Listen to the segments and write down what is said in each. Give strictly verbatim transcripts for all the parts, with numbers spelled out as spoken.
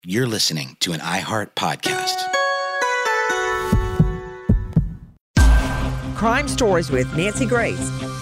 You're listening to an iHeart podcast. Crime Stories with Nancy Grace.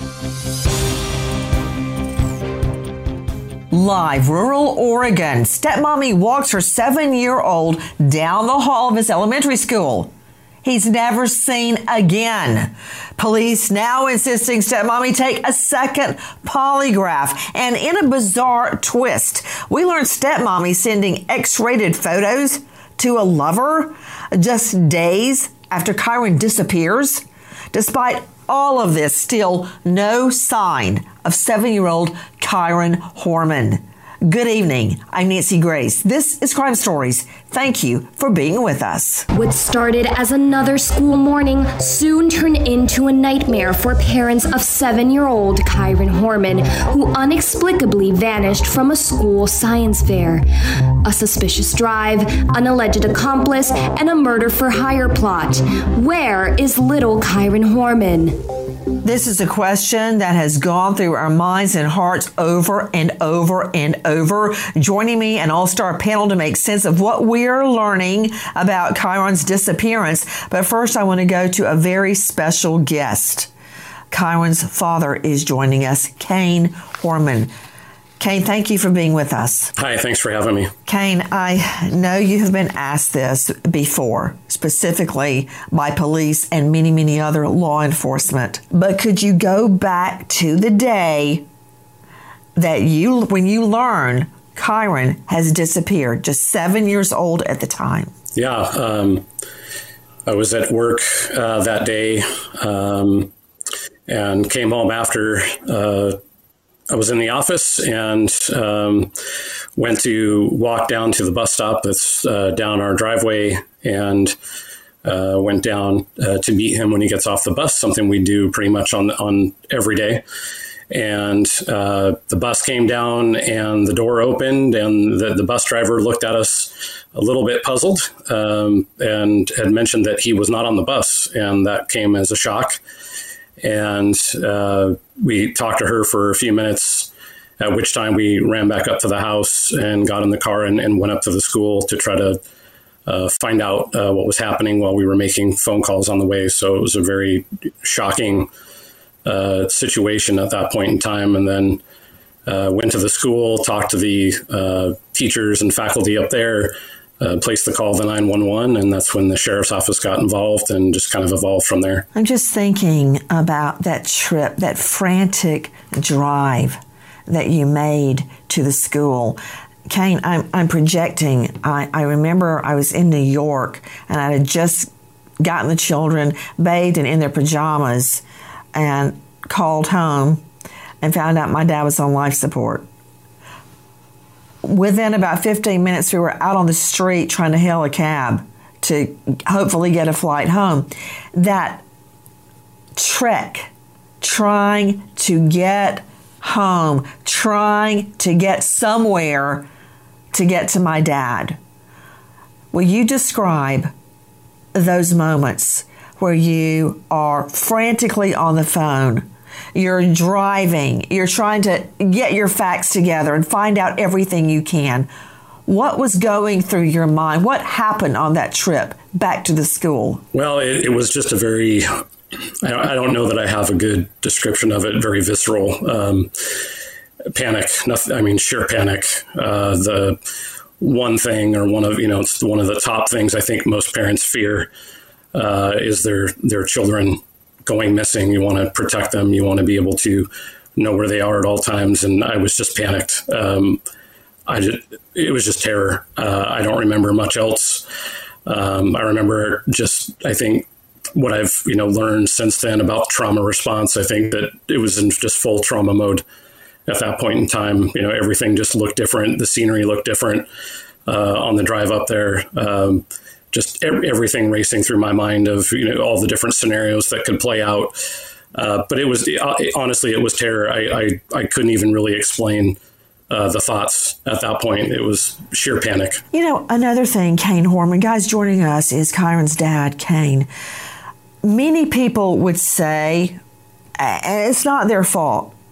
Live, rural Oregon. Stepmommy walks her seven-year-old down the hall of his elementary school. He's never seen again. Police now insisting stepmommy take a second polygraph. And in a bizarre twist, we learned stepmommy sending X-rated photos to a lover just days after Kyron disappears. Despite all of this, still no sign of seven-year-old Kyron Horman. Good evening. I'm Nancy Grace. This is Crime Stories. Thank you for being with us. What started as another school morning soon turned into a nightmare for parents of seven-year-old Kyron Horman, who inexplicably vanished from a school science fair. A suspicious drive, an alleged accomplice, and a murder-for-hire plot. Where is little Kyron Horman? This is a question that has gone through our minds and hearts over and over and over. Joining me, an all-star panel to make sense of what we're learning about Kyron's disappearance. But first, I want to go to a very special guest. Kyron's father is joining us, Kane Horman. Kane, thank you for being with us. Hi, thanks for having me. Kane, I know you have been asked this before, specifically by police and many, many other law enforcement. But could you go back to the day that you, when you learn Kyron has disappeared, just seven years old at the time? Yeah, um, I was at work uh, that day um, and came home after uh I was in the office and um, went to walk down to the bus stop that's uh, down our driveway and uh, went down uh, to meet him when he gets off the bus, something we do pretty much on on every day. And uh, the bus came down and the door opened and the, the bus driver looked at us a little bit puzzled um, and had mentioned that he was not on the bus. And that came as a shock. And uh, we talked to her for a few minutes, at which time we ran back up to the house and got in the car and, and went up to the school to try to uh, find out uh, what was happening while we were making phone calls on the way. So it was a very shocking uh, situation at that point in time. And then uh, went to the school, talked to the uh, teachers and faculty up there, Uh, placed the call to nine one one, and that's when the sheriff's office got involved and just kind of evolved from there. I'm just thinking about that trip, that frantic drive that you made to the school. Kane, I'm, I'm projecting. I, I remember I was in New York, and I had just gotten the children bathed and in their pajamas and called home and found out my dad was on life support. Within about fifteen minutes, we were out on the street trying to hail a cab to hopefully get a flight home. That trek, trying to get home, trying to get somewhere to get to my dad. Will you describe those moments where you are frantically on the phone? You're driving, you're trying to get your facts together and find out everything you can. What was going through your mind? What happened on that trip back to the school? Well, it, it was just a very, I don't know that I have a good description of it, very visceral um, panic. Nothing, I mean, sheer panic. Uh, the one thing or one of, you know, it's one of the top things I think most parents fear uh, is their, their children going missing. You want to protect them. You want to be able to know where they are at all times. And I was just panicked. Um, I just, it was just terror. Uh, I don't remember much else. Um, I remember just, I think what I've, you know, learned since then about trauma response, I think that it was in just full trauma mode at that point in time. You know, everything just looked different. The scenery looked different uh, on the drive up there. Um, just everything racing through my mind of, you know, all the different scenarios that could play out. Uh, but it was, honestly, it was terror. I, I, I couldn't even really explain uh, the thoughts at that point. It was sheer panic. You know, another thing, Kane Horman, guys, joining us is Kyron's dad, Kane. Many people would say, and it's not their fault,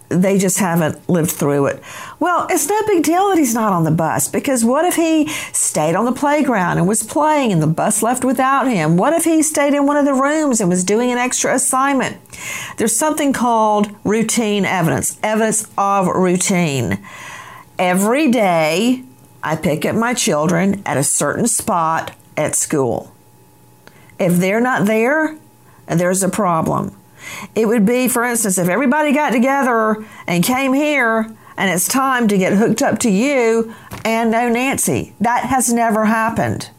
they just haven't lived through it. Well, it's no big deal that he's not on the bus, because what if he stayed on the playground and was playing and the bus left without him? What if he stayed in one of the rooms and was doing an extra assignment? There's something called routine evidence, evidence of routine. Every day, I pick up my children at a certain spot at school. If they're not there, there's a problem. It would be, for instance, if everybody got together and came here and it's time to get hooked up to you and no Nancy. That has never happened.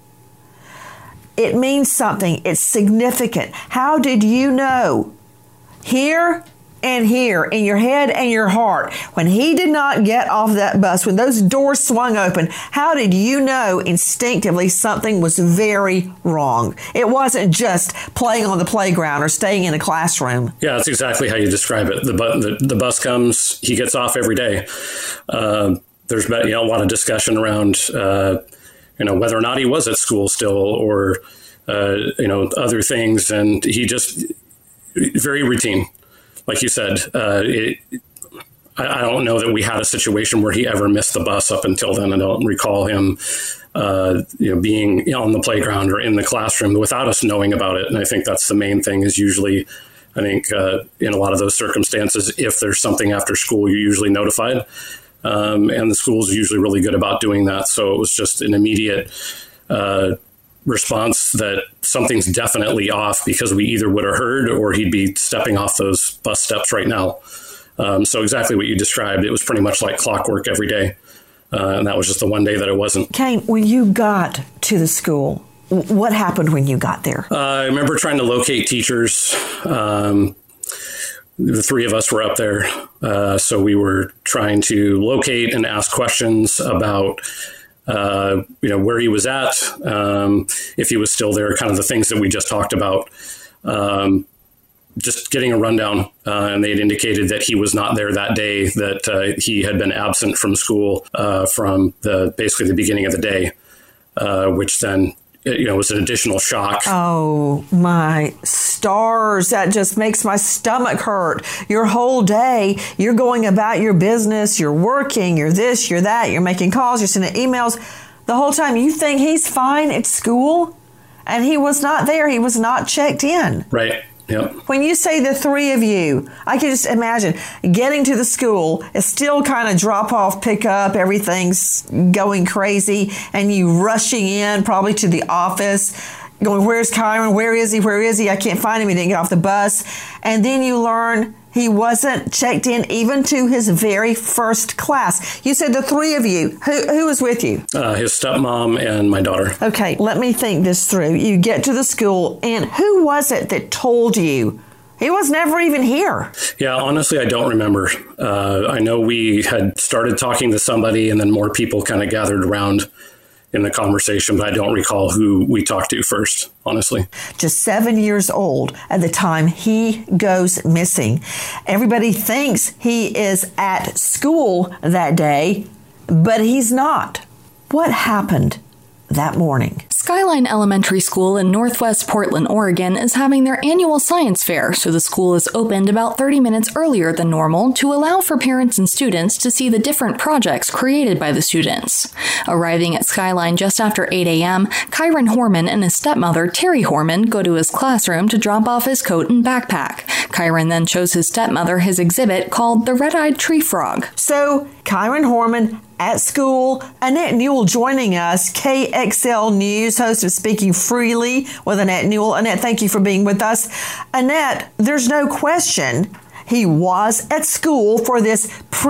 It means something. It's significant. How did you know? Here and here, in your head and your heart, when he did not get off that bus, when those doors swung open, how did you know instinctively something was very wrong? It wasn't just playing on the playground or staying in a classroom. Yeah, that's exactly how you describe it. The, bu- the, the bus comes, he gets off every day. Uh, there's been, you know, a lot of discussion around, uh, you know, whether or not he was at school still, or, uh, you know, other things. And he just, very routine. Like you said, uh, it, I, I don't know that we had a situation where he ever missed the bus up until then. I don't recall him, uh, you know, being you know, on the playground or in the classroom without us knowing about it. And I think that's the main thing. Is usually, I think, uh, in a lot of those circumstances, if there's something after school, you're usually notified, um, and the school's usually really good about doing that. So it was just an immediate Uh, response that something's definitely off, because we either would have heard or he'd be stepping off those bus steps right now. Um, so exactly what you described, it was pretty much like clockwork every day. Uh, and that was just the one day that it wasn't. Kane, when you got to the school, what happened when you got there? Uh, I remember trying to locate teachers. Um, the three of us were up there. Uh, so we were trying to locate and ask questions about Uh, you know, where he was at, um, if he was still there, kind of the things that we just talked about, um, just getting a rundown. Uh, and they had indicated that he was not there that day, that uh, he had been absent from school uh, from the basically the beginning of the day, uh, which then, you know, was an additional shock. Oh, my stars. That just makes my stomach hurt. Your whole day, you're going about your business, you're working, you're this, you're that, you're making calls, you're sending emails. The whole time you think he's fine at school, and he was not there. He was not checked in. Right. Yep. When you say the three of you, I can just imagine getting to the school, it's still kind of drop off, pick up, everything's going crazy, and you rushing in probably to the office, going, where's Kyron? Where is he? Where is he? I can't find him. He didn't get off the bus. And then you learn he wasn't checked in even to his very first class. You said the three of you. Who, who was with you? Uh, his stepmom and my daughter. Okay, let me think this through. You get to the school, and who was it that told you? He was never even here. Yeah, honestly, I don't remember. Uh, I know we had started talking to somebody, and then more people kind of gathered around in the conversation, but I don't recall who we talked to first, honestly. Just seven years old at the time he goes missing. Everybody thinks he is at school that day, but he's not. What happened that morning? Skyline Elementary School in Northwest Portland, Oregon is having their annual science fair, so the school is opened about thirty minutes earlier than normal to allow for parents and students to see the different projects created by the students. Arriving at Skyline just after eight a.m., Kyron Horman and his stepmother, Terry Horman, go to his classroom to drop off his coat and backpack. Kyron then shows his stepmother his exhibit called The Red-Eyed Tree Frog. So, Kyron Horman at school. Annette Newell joining us, K X L News, host of Speaking Freely with Annette Newell. Annette, thank you for being with us. Annette, there's no question he was at school for this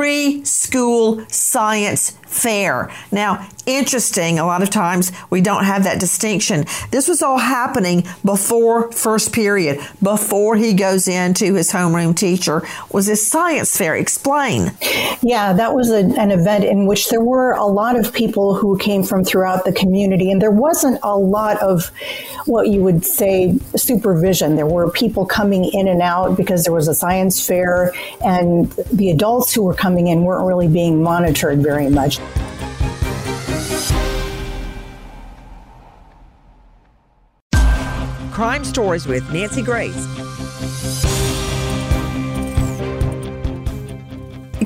preschool science fair. Now, interesting, a lot of times we don't have that distinction. This was all happening before first period, before he goes into his homeroom teacher. Was this science fair? Explain. Yeah, that was a, an event in which there were a lot of people who came from throughout the community, and there wasn't a lot of what you would say supervision. There were people coming in and out because there was a science fair, and the adults who were coming in weren't really being monitored very much. Crime Stories with Nancy Grace.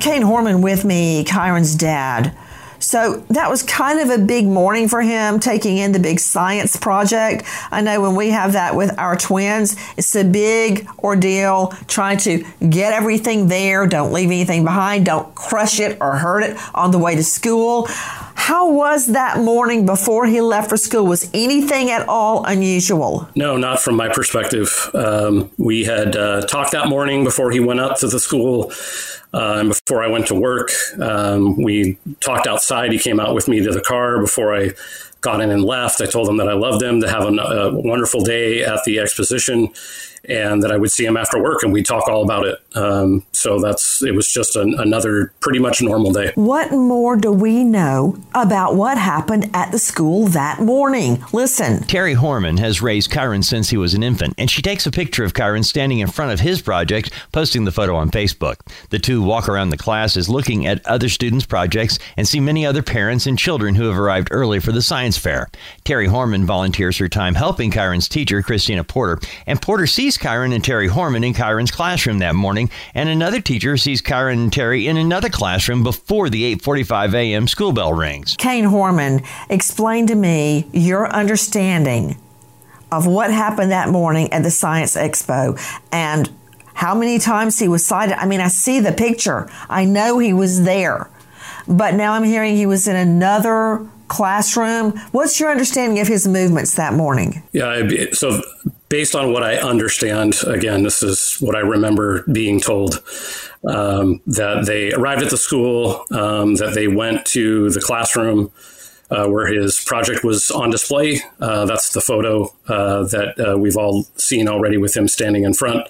Kane Horman with me, Kyron's dad. So that was kind of a big morning for him, taking in the big science project. I know when we have that with our twins, it's a big ordeal trying to get everything there. Don't leave anything behind. Don't crush it or hurt it on the way to school. How was that morning before he left for school? Was anything at all unusual? No, not from my perspective. Um, we had uh, talked that morning before he went up to the school. Uh, and before I went to work, um, we talked outside. He came out with me to the car before I got in and left. I told him that I loved him, to have a, a wonderful day at the exposition, and that I would see him after work, and we'd talk all about it. Um, so that's it was just an, another pretty much normal day. What more do we know about what happened at the school that morning? Listen. Terry Horman has raised Kyron since he was an infant, and she takes a picture of Kyron standing in front of his project, posting the photo on Facebook. The two walk around the classes looking at other students' projects and see many other parents and children who have arrived early for the science fair. Terry Horman volunteers her time helping Kyron's teacher, Christina Porter, and Porter sees Kyron and Terry Horman in Kyron's classroom that morning, and another teacher sees Kyron and Terry in another classroom before the eight forty-five a.m. school bell rings. Kane Horman, explain to me your understanding of what happened that morning at the Science Expo and how many times he was sighted. I mean, I see the picture. I know he was there, but now I'm hearing he was in another classroom. What's your understanding of his movements that morning? Yeah, so based on what I understand, again, this is what I remember being told, um, that they arrived at the school, um, that they went to the classroom uh, where his project was on display. Uh, that's the photo uh, that uh, we've all seen already with him standing in front.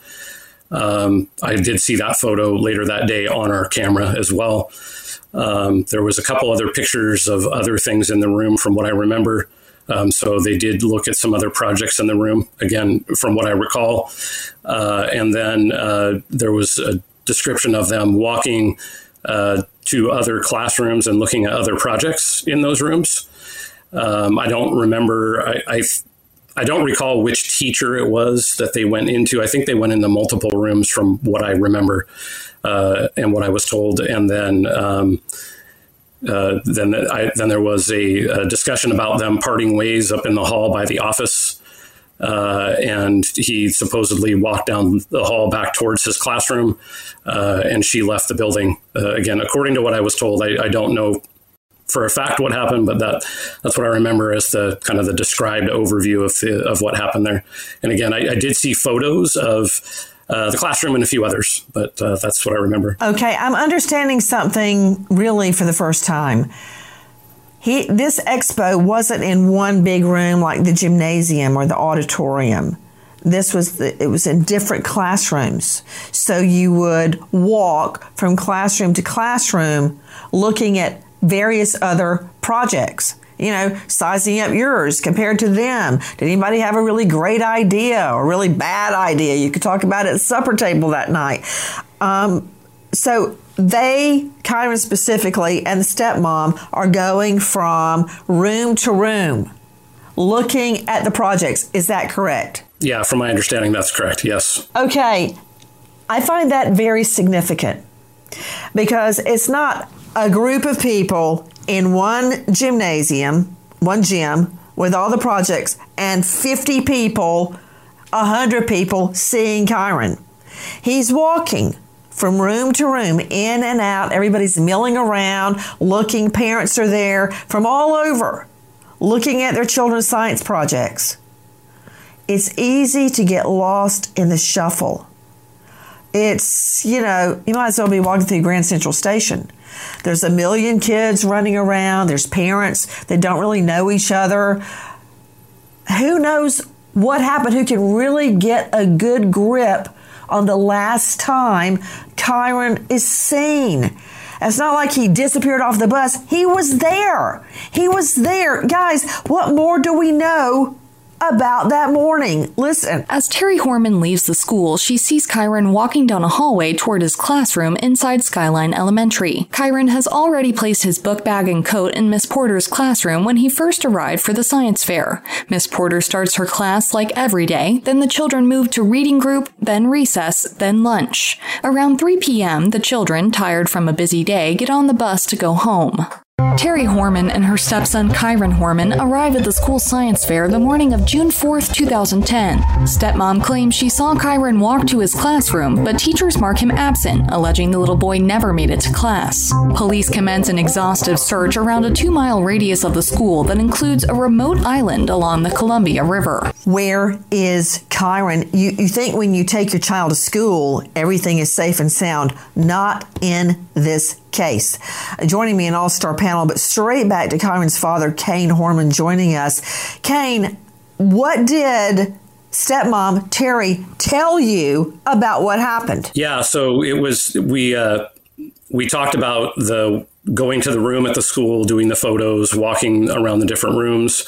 Um, I did see that photo later that day on our camera as well. Um, there was a couple other pictures of other things in the room from what I remember. Um, so they did look at some other projects in the room, again, from what I recall. Uh, and then uh, there was a description of them walking uh, to other classrooms and looking at other projects in those rooms. Um, I don't remember, I, I I don't recall which teacher it was that they went into. I think they went into multiple rooms from what I remember uh, and what I was told. And then um, uh, then I, then there was a, a discussion about them parting ways up in the hall by the office. Uh, and he supposedly walked down the hall back towards his classroom, uh, and she left the building. Uh, again, according to what I was told, I, I don't know for a fact what happened, but that that's what I remember as the kind of the described overview of the, of what happened there. And again, I, I did see photos of uh, the classroom and a few others, but uh, that's what I remember. Okay, I'm understanding something really for the first time. He this expo wasn't in one big room like the gymnasium or the auditorium. This was the, it was in different classrooms. So you would walk from classroom to classroom looking at various other projects, you know, sizing up yours compared to them. Did anybody have a really great idea or really bad idea? You could talk about it at the supper table that night. Um, so they, Kyron specifically, and the stepmom are going from room to room looking at the projects. Is that correct? Yeah, from my understanding, that's correct. Yes. Okay. I find that very significant because it's not a group of people in one gymnasium, one gym, with all the projects, and fifty people, one hundred people seeing Kyron. He's walking from room to room, in and out. Everybody's milling around, looking. Parents are there from all over, looking at their children's science projects. It's easy to get lost in the shuffle. It's, you know, you might as well be walking through Grand Central Station. There's a million kids running around. There's parents that don't really know each other. Who knows what happened? Who can really get a good grip on the last time Kyron is seen? It's not like he disappeared off the bus. He was there. He was there. Guys, what more do we know about that morning. Listen. As Terry Horman leaves the school, she sees Kyron walking down a hallway toward his classroom inside Skyline Elementary. Kyron has already placed his book bag and coat in Miss Porter's classroom when he first arrived for the science fair. Miss Porter starts her class like every day, then the children move to reading group, then recess, then lunch. Around three p.m., the children, tired from a busy day, get on the bus to go home. Terry Horman and her stepson Kyron Horman arrive at the school science fair the morning of June fourth, two thousand ten. Stepmom claims she saw Kyron walk to his classroom, but teachers mark him absent, alleging the little boy never made it to class. Police commence an exhaustive search around a two-mile radius of the school that includes a remote island along the Columbia River. Where is Kyron? You, you think when you take your child to school, everything is safe and sound. Not in this case. Joining me an all-star panel, but straight back to Kyron's father, Kane Horman, joining us. Kane, what did stepmom Terry tell you about what happened? Yeah, so it was, we, uh, we talked about the going to the room at the school, doing the photos, walking around the different rooms.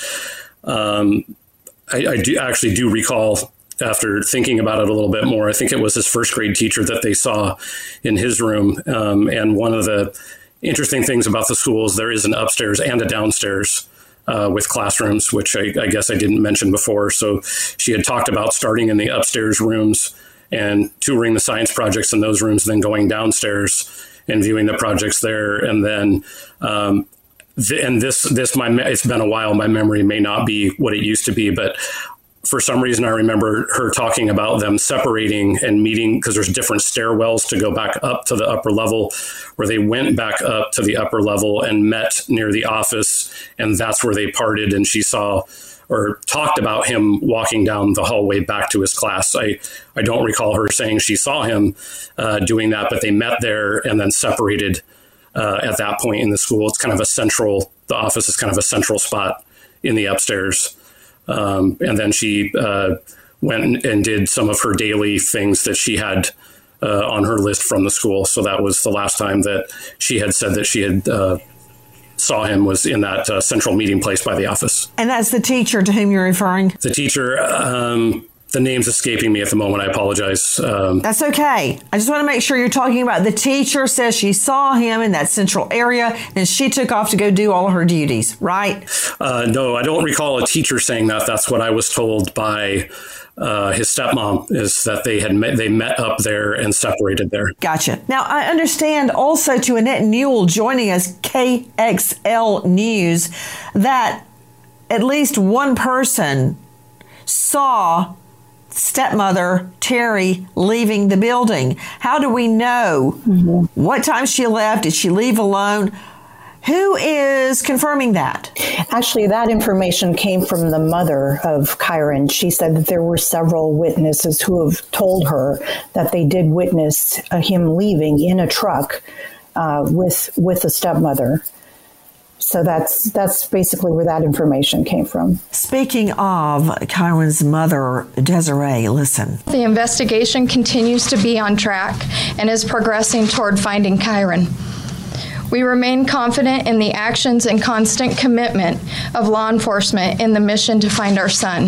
Um, I, I do actually do recall, after thinking about it a little bit more, I think it was his first grade teacher that they saw in his room. Um, and one of the interesting things about the school is there is an upstairs and a downstairs uh, with classrooms, which I, I guess I didn't mention before. So she had talked about starting in the upstairs rooms and touring the science projects in those rooms, then going downstairs and viewing the projects there. And then, um, th- and this, this, my, it's been a while. My memory may not be what it used to be, but for some reason, I remember her talking about them separating and meeting because there's different stairwells to go back up to the upper level, where they went back up to the upper level and met near the office. And that's where they parted. And she saw or talked about him walking down the hallway back to his class. I, I don't recall her saying she saw him uh, doing that, but they met there and then separated uh, at that point in the school. It's kind of a central, the office is kind of a central spot in the upstairs. Um, and then she uh, went and did some of her daily things that she had uh, on her list from the school. So that was the last time that she had said that she had uh, saw him, was in that uh, central meeting place by the office. And that's the teacher to whom you're referring? The teacher, um, the name's escaping me at the moment. I apologize. Um, That's okay. I just want to make sure you're talking about the teacher says she saw him in that central area and she took off to go do all of her duties, right? Uh, no, I don't recall a teacher saying that. That's what I was told by uh, his stepmom, is that they had met, they met up there and separated there. Gotcha. Now, I understand also to Annette Newell joining us, K X L News, that at least one person saw stepmother Terry leaving the building. How do we know mm-hmm. what time she left? Did she leave alone? Who is confirming that? Actually, that information came from the mother of Kyron. She said that there were several witnesses who have told her that they did witness uh, him leaving in a truck uh, with with a stepmother. So that's that's basically where that information came from. Speaking of Kyron's mother, Desiree, listen. The investigation continues to be on track and is progressing toward finding Kyron. We remain confident in the actions and constant commitment of law enforcement in the mission to find our son.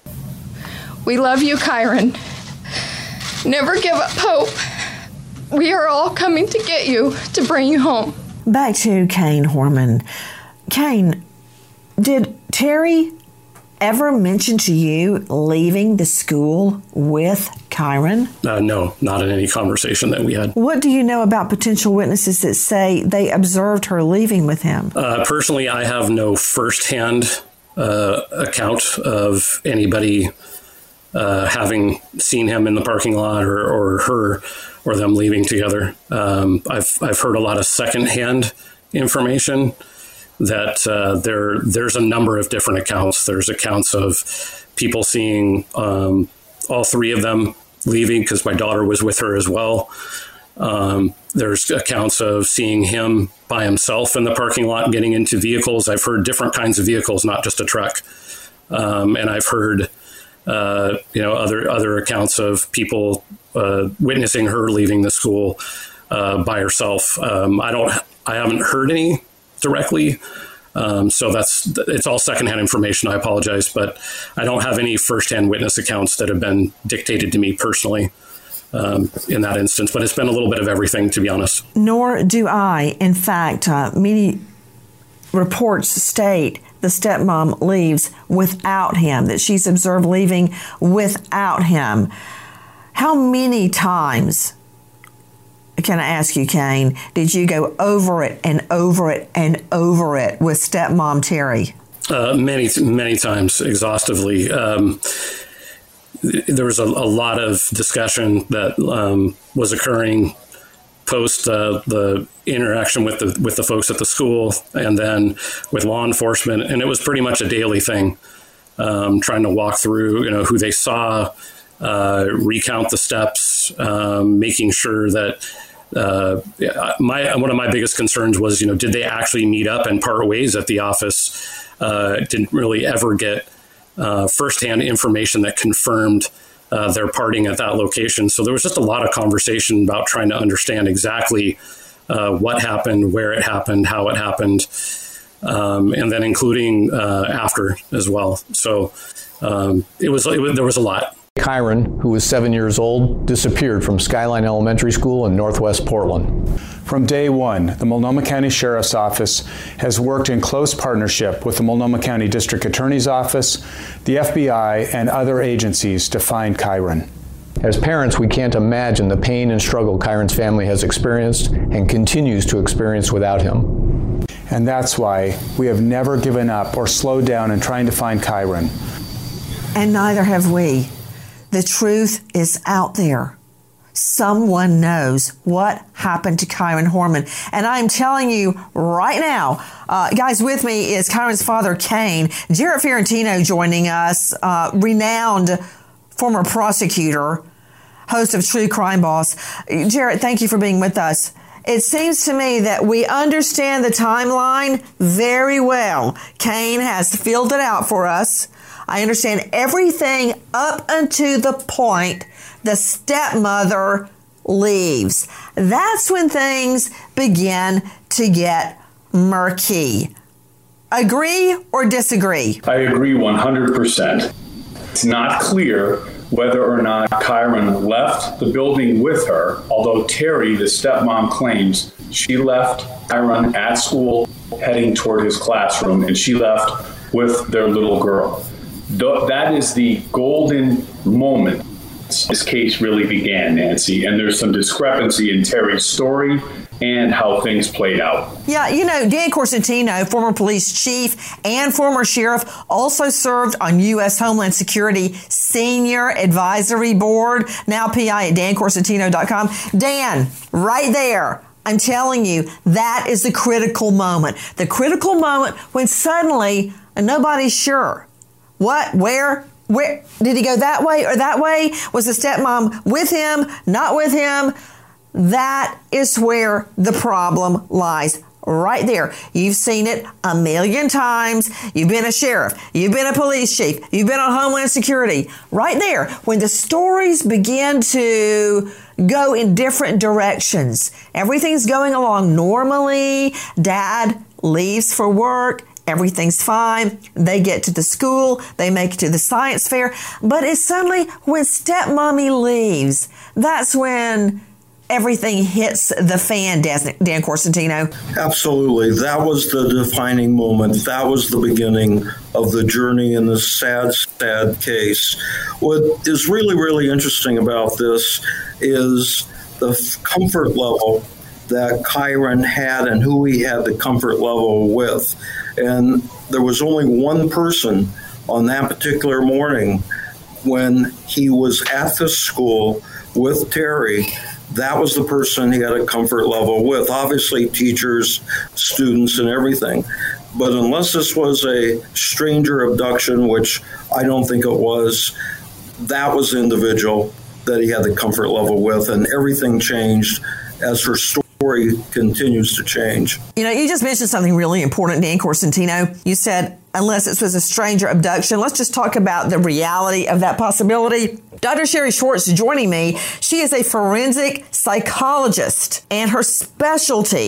We love you, Kyron. Never give up hope. We are all coming to get you, to bring you home. Back to Kane Horman. Kane, did Terry ever mention to you leaving the school with Kyron? Uh, no, not in any conversation that we had. What do you know about potential witnesses that say they observed her leaving with him? Uh, personally, I have no firsthand uh, account of anybody uh, having seen him in the parking lot or, or her or them leaving together. Um, I've I've heard a lot of secondhand information that uh, there there's a number of different accounts. There's accounts of people seeing um, all three of them leaving because my daughter was with her as well. Um, there's accounts of seeing him by himself in the parking lot getting into vehicles. I've heard different kinds of vehicles, not just a truck. Um, and I've heard uh, you know other other accounts of people Uh, witnessing her leaving the school uh, by herself. Um, I don't, I haven't heard any directly Um, so that's it's all secondhand information. I apologize, but I don't have any firsthand witness accounts that have been dictated to me personally um, in that instance. But it's been a little bit of everything, to be honest. Nor do I. In fact, uh, many reports state the stepmom leaves without him, that she's observed leaving without him. How many times, can I ask you, Kane, did you go over it and over it and over it with stepmom Terry? Uh, many, many times, exhaustively. Um, there was a, a lot of discussion that um, was occurring post uh, the interaction with the with the folks at the school, and then with law enforcement, and it was pretty much a daily thing. Um, trying to walk through, you know, who they saw, uh, recount the steps, um, making sure that uh, my one of my biggest concerns was, you know, did they actually meet up and part ways at the office? Uh, didn't really ever get uh, firsthand information that confirmed Uh, their parting at that location. So there was just a lot of conversation about trying to understand exactly uh, what happened, where it happened, how it happened, um, and then including uh, after as well. So um, it was, it was there was a lot. Kyron, who was seven years old, disappeared from Skyline Elementary School in Northwest Portland. From day one, the Multnomah County Sheriff's Office has worked in close partnership with the Multnomah County District Attorney's Office, the F B I, and other agencies to find Kyron. As parents, we can't imagine the pain and struggle Kyron's family has experienced and continues to experience without him. And that's why we have never given up or slowed down in trying to find Kyron. And neither have we. The truth is out there. Someone knows what happened to Kyron Horman. And I'm telling you right now, uh, guys, with me is Kyron's father, Kane. Jarrett Ferrantino joining us, uh, renowned former prosecutor, host of True Crime Boss. Jarrett, thank you for being with us. It seems to me that we understand the timeline very well. Kane has filled it out for us. I understand everything up until the point the stepmother leaves. That's when things begin to get murky. Agree or disagree? I agree one hundred percent. It's not clear whether or not Kyron left the building with her, although Terry, the stepmom, claims she left Kyron at school heading toward his classroom, and she left with their little girl. That is the golden moment this case really began, Nancy, and there's some discrepancy in Terry's story and how things played out. Yeah, you know, Dan Corsentino, former police chief and former sheriff, also served on U S Homeland Security Senior Advisory Board, now P I at dan corsentino dot com. Dan, right there, I'm telling you, that is the critical moment. The critical moment when suddenly nobody's sure. What, where, where, did he go that way or that way? Was the stepmom with him, not with him? That is where the problem lies, right there. You've seen it a million times. You've been a sheriff. You've been a police chief. You've been on Homeland Security. Right there, when the stories begin to go in different directions, everything's going along normally. Dad leaves for work. Everything's fine. They get to the school. They make it to the science fair. But it's suddenly when stepmommy leaves, that's when everything hits the fan, Dan Corsentino. Absolutely. That was the defining moment. That was the beginning of the journey in this sad, sad case. What is really, really interesting about this is the comfort level that Kyron had and who he had the comfort level with. And there was only one person on that particular morning when he was at the school with Terry. That was the person he had a comfort level with. Obviously, teachers, students, and everything. But unless this was a stranger abduction, which I don't think it was, that was the individual that he had the comfort level with, and everything changed as her story continues to change. You know, you just mentioned something really important, Dan Corsentino. You said, unless this was a stranger abduction, let's just talk about the reality of that possibility. Doctor Sherry Schwartz is joining me. She is a forensic psychologist, and her specialty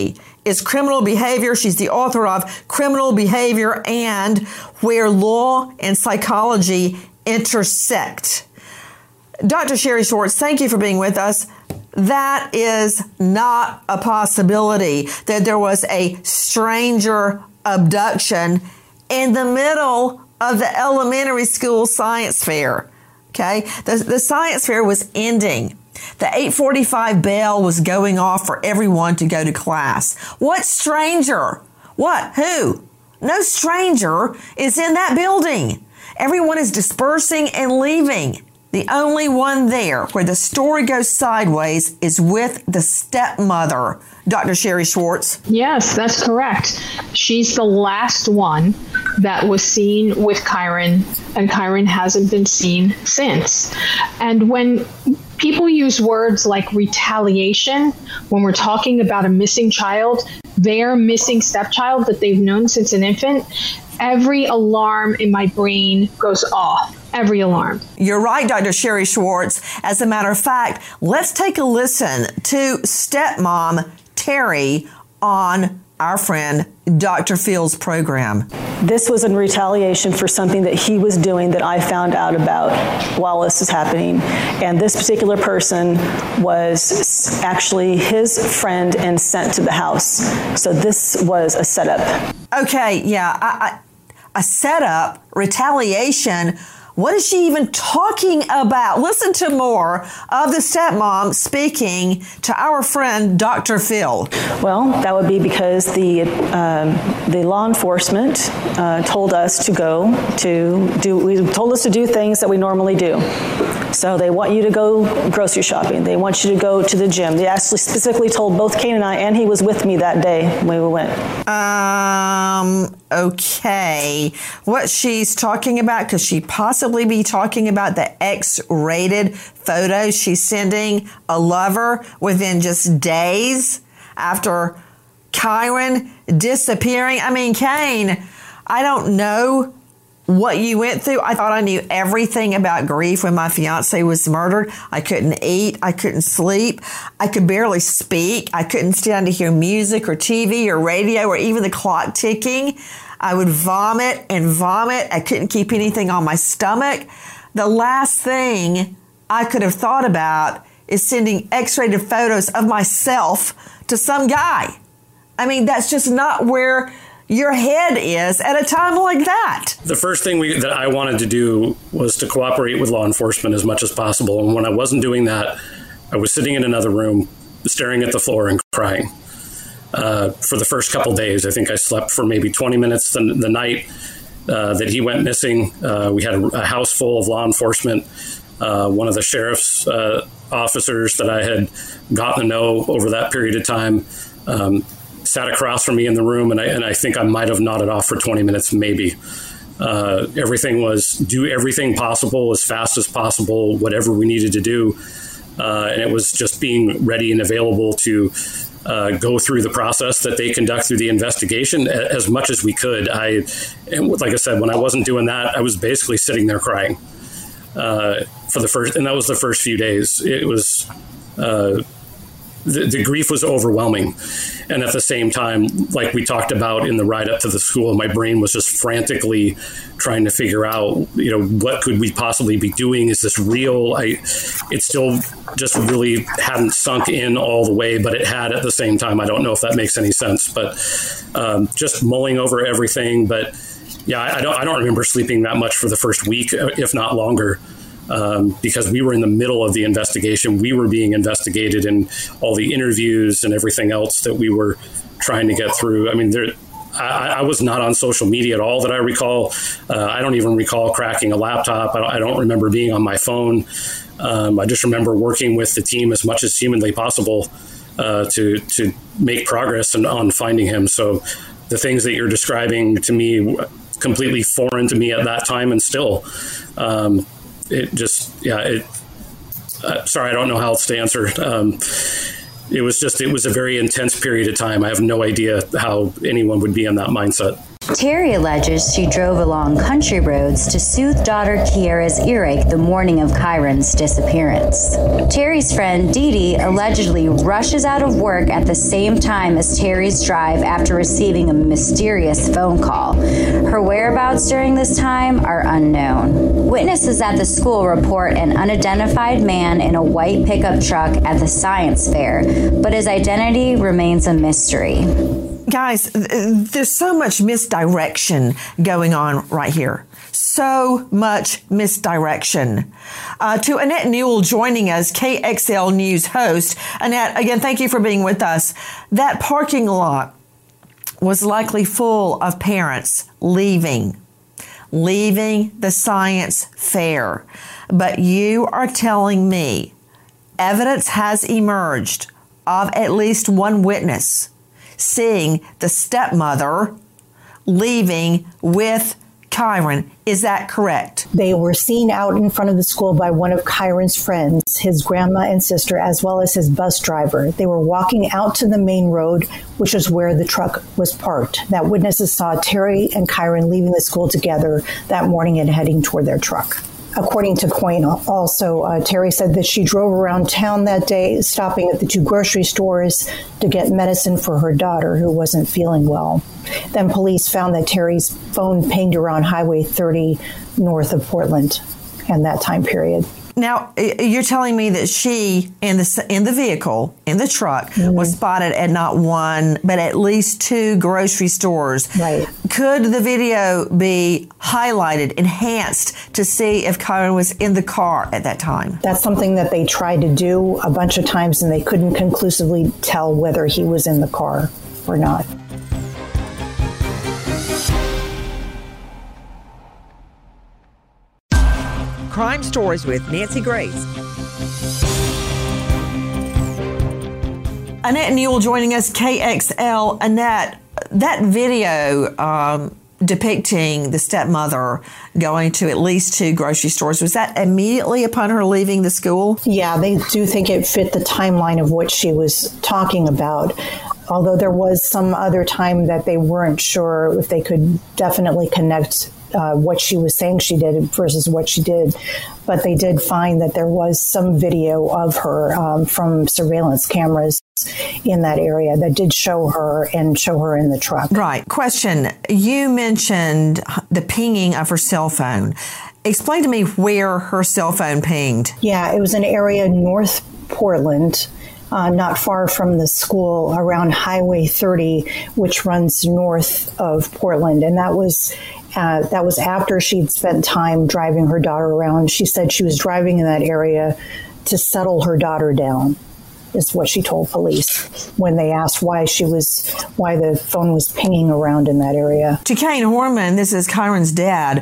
is Criminal Behavior. She's the author of Criminal Behavior and Where Law and Psychology Intersect. Doctor Sherry Schwartz, thank you for being with us. That is not a possibility that there was a stranger abduction in the middle of the elementary school science fair. Okay, the, the science fair was ending. The eight forty-five bell was going off for everyone to go to class. What stranger? What? Who? No stranger is in that building. Everyone is dispersing and leaving. The only one there where the story goes sideways is with the stepmother, Doctor Sherry Schwartz. Yes, that's correct. She's the last one that was seen with Kyron, and Kyron hasn't been seen since. And when people use words like retaliation, when we're talking about a missing child, their missing stepchild that they've known since an infant, every alarm in my brain goes off. Every alarm. You're right, Doctor Sherry Schwartz. As a matter of fact, let's take a listen to stepmom Terry on our friend Doctor Phil's program. This was in retaliation for something that he was doing that I found out about while this is happening. And this particular person was actually his friend and sent to the house. So this was a setup. Okay, yeah, I, I, a setup, retaliation. What is she even talking about? Listen to more of the stepmom speaking to our friend Doctor Phil. Well, that would be because the um, the law enforcement uh, told us to go to do. We told us to do things that we normally do. So they want you to go grocery shopping. They want you to go to the gym. They actually specifically told both Kane and I, and he was with me that day when we went. Um. Okay. What she's talking about? Could she possibly be talking about the X-rated photos she's sending a lover within just days after Kyron disappearing? I mean, Kane, I don't know what you went through. I thought I knew everything about grief when my fiance was murdered. I couldn't eat. I couldn't sleep. I could barely speak. I couldn't stand to hear music or T V or radio or even the clock ticking. I would vomit and vomit. I couldn't keep anything on my stomach. The last thing I could have thought about is sending X-rated photos of myself to some guy. I mean, that's just not where your head is at a time like that. The first thing we, that I wanted to do was to cooperate with law enforcement as much as possible. And when I wasn't doing that, I was sitting in another room, staring at the floor and crying. Uh, for the first couple days, I think I slept for maybe twenty minutes the, the night uh, that he went missing. Uh, we had a, a house full of law enforcement. Uh, one of the sheriff's uh, officers that I had gotten to know over that period of time um, sat across from me in the room, and I, and I think I might have nodded off for twenty minutes, maybe. Uh, everything was do everything possible as fast as possible, whatever we needed to do. Uh, and it was just being ready and available to uh, go through the process that they conduct through the investigation as much as we could. I, and like I said, when I wasn't doing that, I was basically sitting there crying uh, for the first, and that was the first few days. It was, uh, the, the grief was overwhelming. And at the same time, like we talked about in the ride up to the school, my brain was just frantically trying to figure out, you know, what could we possibly be doing? Is this real? I, it still just really hadn't sunk in all the way, but it had at the same time. I don't know if that makes any sense, but um, just mulling over everything. But yeah, I don't, I don't remember sleeping that much for the first week, if not longer. Um, because we were in the middle of the investigation. We were being investigated and all the interviews and everything else that we were trying to get through. I mean, there, I, I was not on social media at all that I recall. Uh, I don't even recall cracking a laptop. I don't, I don't remember being on my phone. Um, I just remember working with the team as much as humanly possible uh, to to make progress on, on finding him. So the things that you're describing to me, completely foreign to me at that time and still. Um, It just, yeah, it, uh, sorry, I don't know how else to answer. Um, it was just, it was a very intense period of time. I have no idea how anyone would be in that mindset. Terry alleges she drove along country roads to soothe daughter Kiara's earache the morning of Kyron's disappearance. Terry's friend Dee Dee allegedly rushes out of work at the same time as Terry's drive after receiving a mysterious phone call. Her whereabouts during this time are unknown. Witnesses at the school report an unidentified man in a white pickup truck at the science fair, but his identity remains a mystery. Guys, there's so much misdirection going on right here. So much misdirection. Uh, to Annette Newell joining us, K X L News host. Annette, again, thank you for being with us. That parking lot was likely full of parents leaving, leaving the science fair. But you are telling me evidence has emerged of at least one witness seeing the stepmother leaving with Kyron. Is that correct? They were seen out in front of the school by one of Kyron's friends, his grandma and sister, as well as his bus driver. They were walking out to the main road, which is where the truck was parked. That witnesses saw Terry and Kyron leaving the school together that morning and heading toward their truck. According to Coyne, also, uh, Terry said that she drove around town that day, stopping at the two grocery stores to get medicine for her daughter, who wasn't feeling well. Then police found that Terry's phone pinged around Highway thirty north of Portland in that time period. Now, you're telling me that she, in the in the vehicle, in the truck, mm-hmm. was spotted at not one, but at least two grocery stores. Right. Could the video be highlighted, enhanced, to see if Kyron was in the car at that time? That's something that they tried to do a bunch of times, and they couldn't conclusively tell whether he was in the car or not. Crime Stories with Nancy Grace. Annette Newell joining us, K X L. Annette, that video um, depicting the stepmother going to at least two grocery stores, was that immediately upon her leaving the school? Yeah, they do think it fit the timeline of what she was talking about. Although there was some other time that they weren't sure if they could definitely connect uh, what she was saying she did versus what she did. But they did find that there was some video of her um, from surveillance cameras in that area that did show her and show her in the truck. Right. Question. You mentioned the pinging of her cell phone. Explain to me where her cell phone pinged. Yeah, it was an area north Portland. Uh, not far from the school, around Highway thirty, which runs north of Portland. And that was uh, that was after she'd spent time driving her daughter around. She said she was driving in that area to settle her daughter down, is what she told police when they asked why she was, why the phone was pinging around in that area. Duquesne Horman, this is Kyron's dad.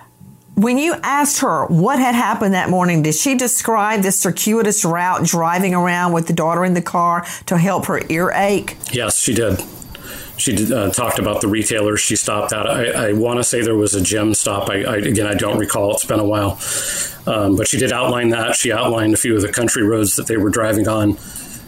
When you asked her what had happened that morning, did she describe this circuitous route driving around with the daughter in the car to help her earache? Yes, she did. She did, uh, talked about the retailers she stopped at. I, I want to say there was a gym stop. I, I, again, I don't recall. It's been a while. Um, but she did outline that. She outlined a few of the country roads that they were driving on.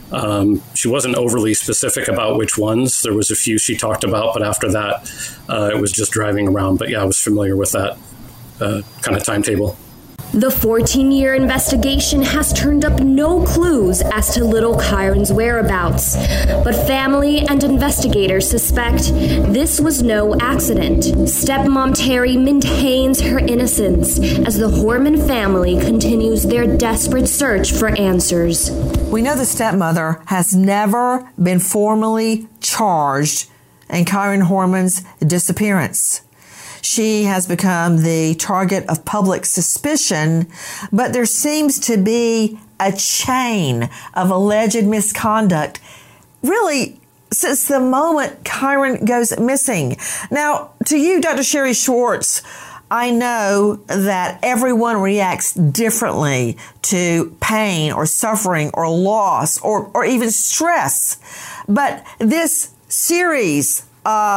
Um, she wasn't overly specific about which ones. There was a few she talked about, but after that, uh, it was just driving around. But yeah, I was familiar with that uh, kind of timetable. The fourteen-year investigation has turned up no clues as to little Kyron's whereabouts, but family and investigators suspect this was no accident. Stepmom Terry maintains her innocence as the Horman family continues their desperate search for answers. We know the stepmother has never been formally charged in Kyron Horman's disappearance. She has become the target of public suspicion, but there seems to be a chain of alleged misconduct, really, since the moment Kyron goes missing. Now, to you, Doctor Sherry Schwartz, I know that everyone reacts differently to pain or suffering or loss or, or even stress, but this series of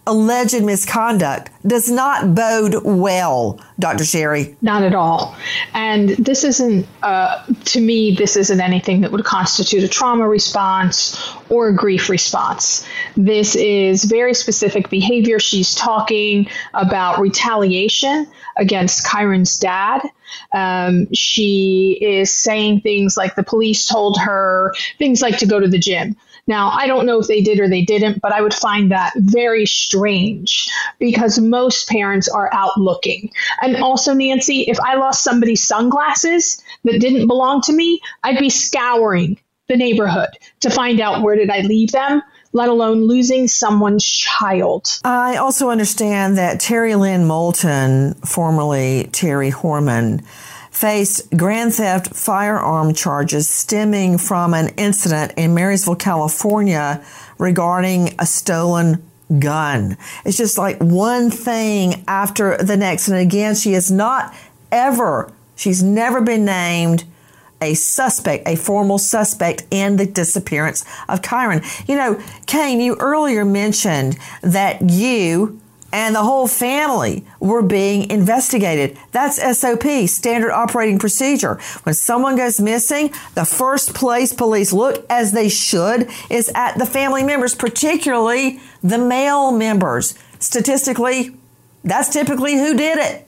alleged misconduct does not bode well, Doctor Sherry. Not at all. And this isn't, uh, to me, this isn't anything that would constitute a trauma response or a grief response. This is very specific behavior. She's talking about retaliation against Kyron's dad. Um, she is saying things like the police told her things like to go to the gym. Now, I don't know if they did or they didn't, but I would find that very strange because most parents are out looking. And also, Nancy, if I lost somebody's sunglasses that didn't belong to me, I'd be scouring the neighborhood to find out where did I leave them, let alone losing someone's child. I also understand that Terry Lynn Moulton, formerly Terry Horman, faced grand theft firearm charges stemming from an incident in Marysville, California regarding a stolen gun. It's just like one thing after the next. And again, she is not ever, she's never been named a suspect, a formal suspect in the disappearance of Kyron. You know, Kane, you earlier mentioned that you and the whole family were being investigated. That's S O P, standard operating procedure. When someone goes missing, the first place police look, as they should, is at the family members, particularly the male members. Statistically, that's typically who did it.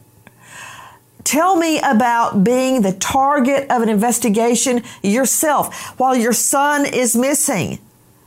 Tell me about being the target of an investigation yourself while your son is missing.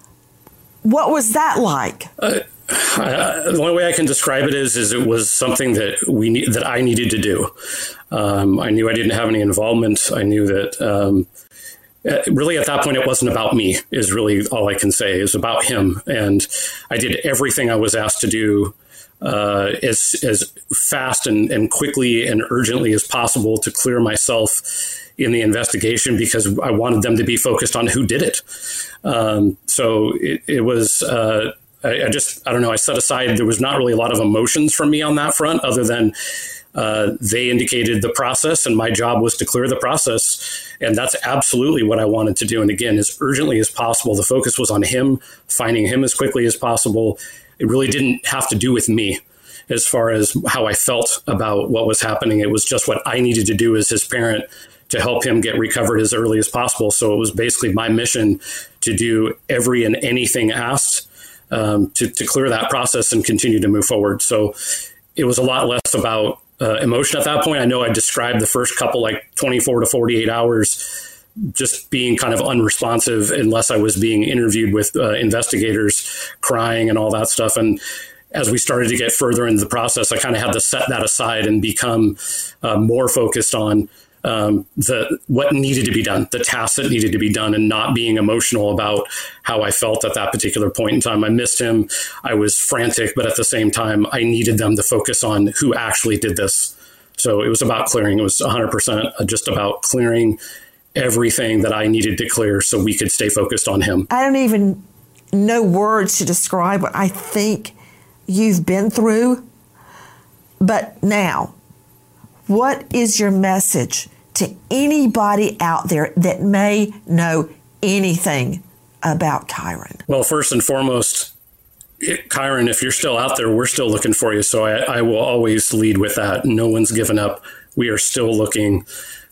What was that like? Uh, uh, the only way I can describe it is, is it was something that we need, that I needed to do. Um, I knew I didn't have any involvement. I knew that um, really at that point it wasn't about me. Is really all I can say. It was about him, and I did everything I was asked to do uh, as as fast and, and quickly and urgently as possible to clear myself in the investigation because I wanted them to be focused on who did it. Um, so it, it was, uh, I, I just, I don't know, I set aside, there was not really a lot of emotions from me on that front other than uh, they indicated the process and my job was to clear the process. And that's absolutely what I wanted to do. And again, as urgently as possible, the focus was on him, finding him as quickly as possible. It really didn't have to do with me as far as how I felt about what was happening. It was just what I needed to do as his parent to help him get recovered as early as possible. So it was basically my mission to do every and anything asked um, to, to clear that process and continue to move forward. So it was a lot less about uh, emotion at that point. I know I described the first couple, like twenty-four to forty-eight hours, just being kind of unresponsive unless I was being interviewed with uh, investigators, crying and all that stuff. And as we started to get further into the process, I kind of had to set that aside and become uh, more focused on um, the what needed to be done, the tasks that needed to be done, and not being emotional about how I felt at that particular point in time. I missed him. I was frantic, but at the same time, I needed them to focus on who actually did this. So it was about clearing. It was one hundred percent just about clearing everything that I needed to clear so we could stay focused on him. I don't even know words to describe what I think you've been through. But now, what is your message to anybody out there that may know anything about Kyron? Well, first and foremost, it, Kyron, if you're still out there, we're still looking for you. So I, I will always lead with that. No one's given up. We are still looking.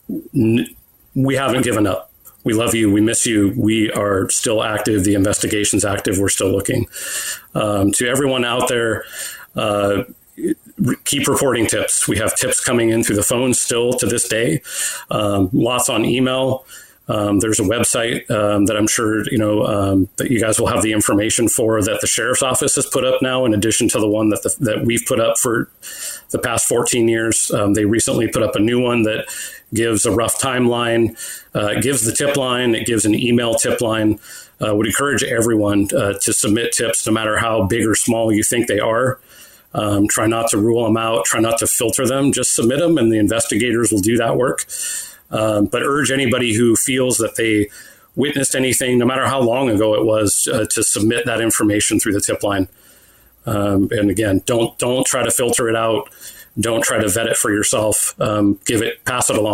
We haven't given up. We love you. We miss you. We are still active. The investigation's active. We're still looking. Um, to everyone out there, uh, keep reporting tips. We have tips coming in through the phone still to this day. Um, lots on email. Um, there's a website um, that I'm sure you know um, that you guys will have the information for that the sheriff's office has put up now, in addition to the one that the, that we've put up for the past fourteen years. Um, they recently put up a new one that gives a rough timeline. Uh, it gives the tip line. It gives an email tip line. Uh, would encourage everyone uh, to submit tips, no matter how big or small you think they are. Um, try not to rule them out. Try not to filter them. Just submit them, and the investigators will do that work. Um, but urge anybody who feels that they witnessed anything, no matter how long ago it was, uh, to submit that information through the tip line. Um, and again, don't don't try to filter it out. Don't try to vet it for yourself. Um, give it, pass it along.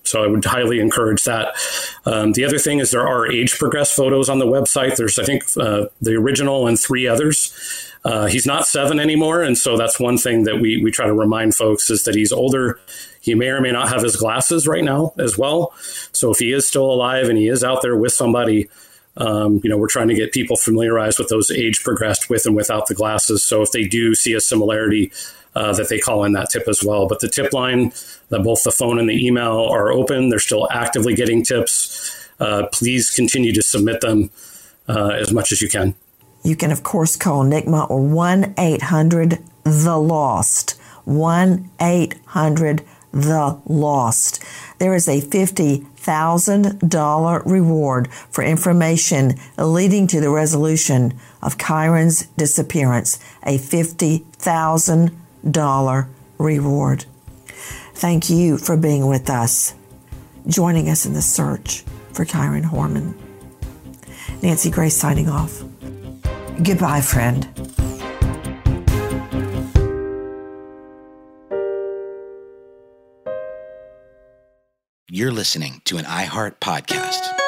So I would highly encourage that. Um, the other thing is there are age progressed photos on the website. There's, I think, uh, the original and three others. Uh, he's not seven anymore. And so that's one thing that we, we try to remind folks is that he's older. He may or may not have his glasses right now as well. So if he is still alive and he is out there with somebody, um, you know, we're trying to get people familiarized with those age progressed with and without the glasses. So if they do see a similarity, uh, that they call in that tip as well. But the tip line, that both the phone and the email are open. They're still actively getting tips. Uh, please continue to submit them uh, as much as you can. You can, of course, call N C M A or one eight hundred the lost. one eight hundred the lost. There is a fifty thousand dollars reward for information leading to the resolution of Kyron's disappearance. A fifty thousand dollars reward. Thank you for being with us, joining us in the search for Kyron Horman. Nancy Grace signing off. Goodbye, friend. You're listening to an iHeart podcast.